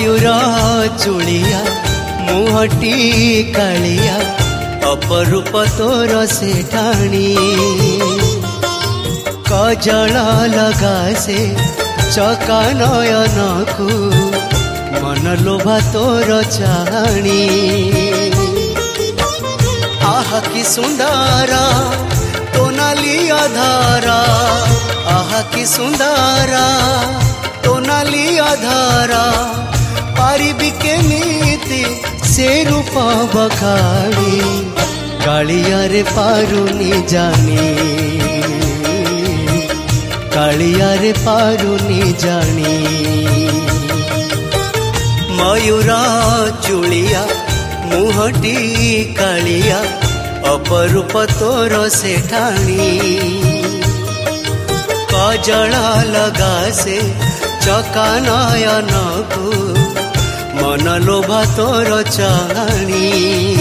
मयूर चुलिया मुहटी कालिया अपरूप तोर से ठाणी कजल लगा से चका नयन को मन लोभा तोर चाहणी आह कि सुंदर तो नाली अधारा आह कि सुंदर तो नाली अधारा पारिबी केमिति से रूप बखाड़ी कालिया रे पारुनी जानी कालिया रे पारुनी जानी मयूर चुलिया मुहटी कालिया अपरूप तोर से ठाणी कजल लगा से चका नयन को मन लोभा तोर चाहणी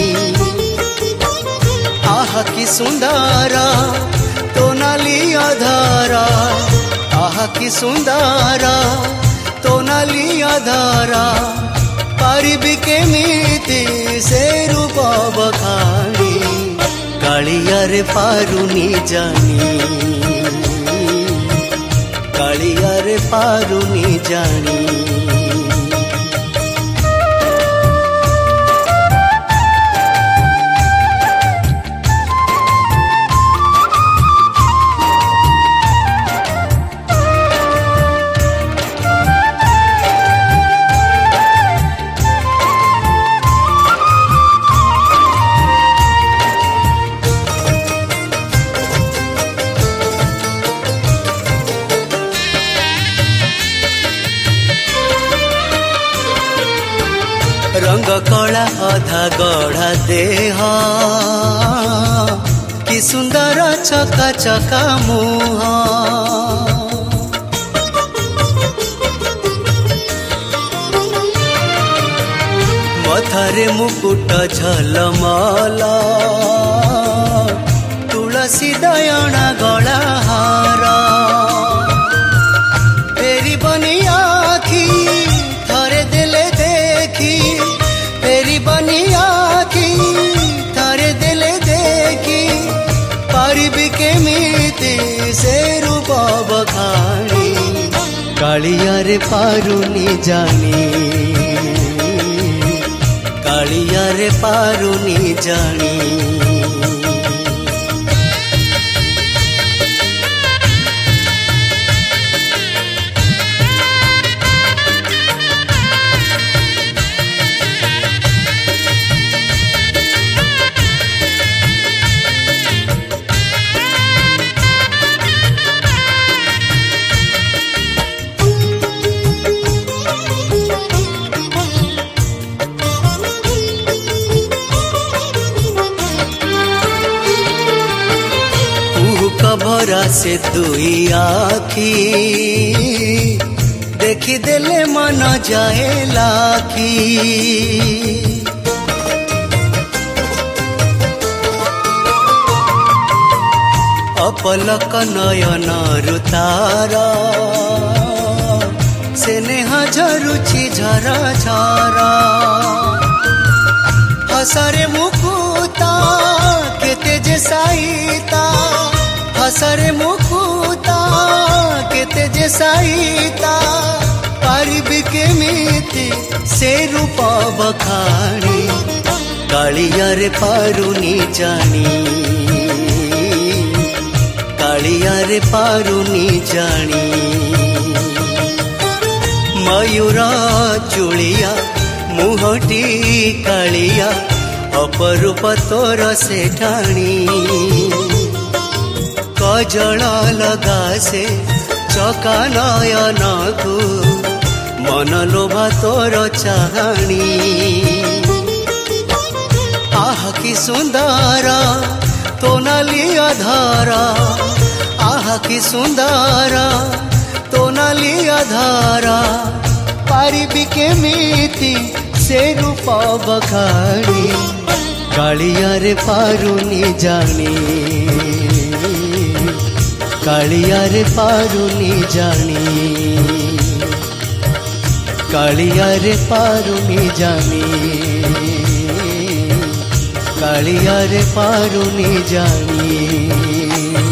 आह कि सुंदर तो नाली अधारा आह कि सुंदर तो नाली अधारा पारिबी केमिति से रूप बखाणी कालिया रे पारुनी जानी कालिया रे पारुनी जानी रंग कला अधा गढ़ा देह कि सुंदर चका चका मुह मथारे मुकुट झलमल तुलसी दयना गला हार फेरी बनी आखी थरे देले देखी फेरी बनी आखी थारे दिले देखी पारिबी केमिति से रूप बखाणी कालिया रे पारुनी जानी कालिया रे पारुनी जानी भरा से दुई आखी देखी देले मन जाए लाखी अपलक नयन रुतारा स्नेह झरुछि झरा झरा हसरे मुकुता केते जे साईता हसरे मुकुता केते जे साईता पारिबी केमिति से रूप बखाणी कालिया रे पारुनी जानी कालिया रे पारुनी जानी मयूर चुलिया मुहटी कालिया अपरूप तोर से ठाणी कजल लगा से चका नयन को मन लोभा तोर चाहणी आह कि सुंदर तो नाली अधारा आह कि सुंदर तो नाली अधारा पारिबी केमिति से रूप बखाणी कालिया रे पारुनी जानी कालिया रे पारुनी जानी कालियारे पारुनी जानी, कालियारे पारुनी जानी।